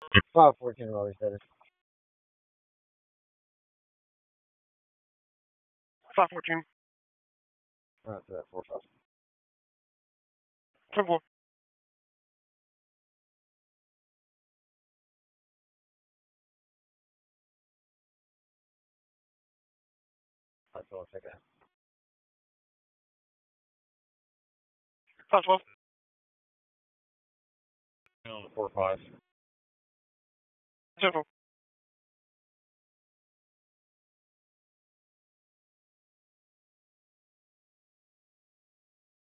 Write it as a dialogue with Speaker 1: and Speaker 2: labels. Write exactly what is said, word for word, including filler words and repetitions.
Speaker 1: five fourteen Raleigh status.
Speaker 2: five fourteen.
Speaker 1: Right to that four five.
Speaker 2: Simple.
Speaker 1: That's all I'll take it.
Speaker 2: five twelve.
Speaker 1: On the four five.
Speaker 2: Simple.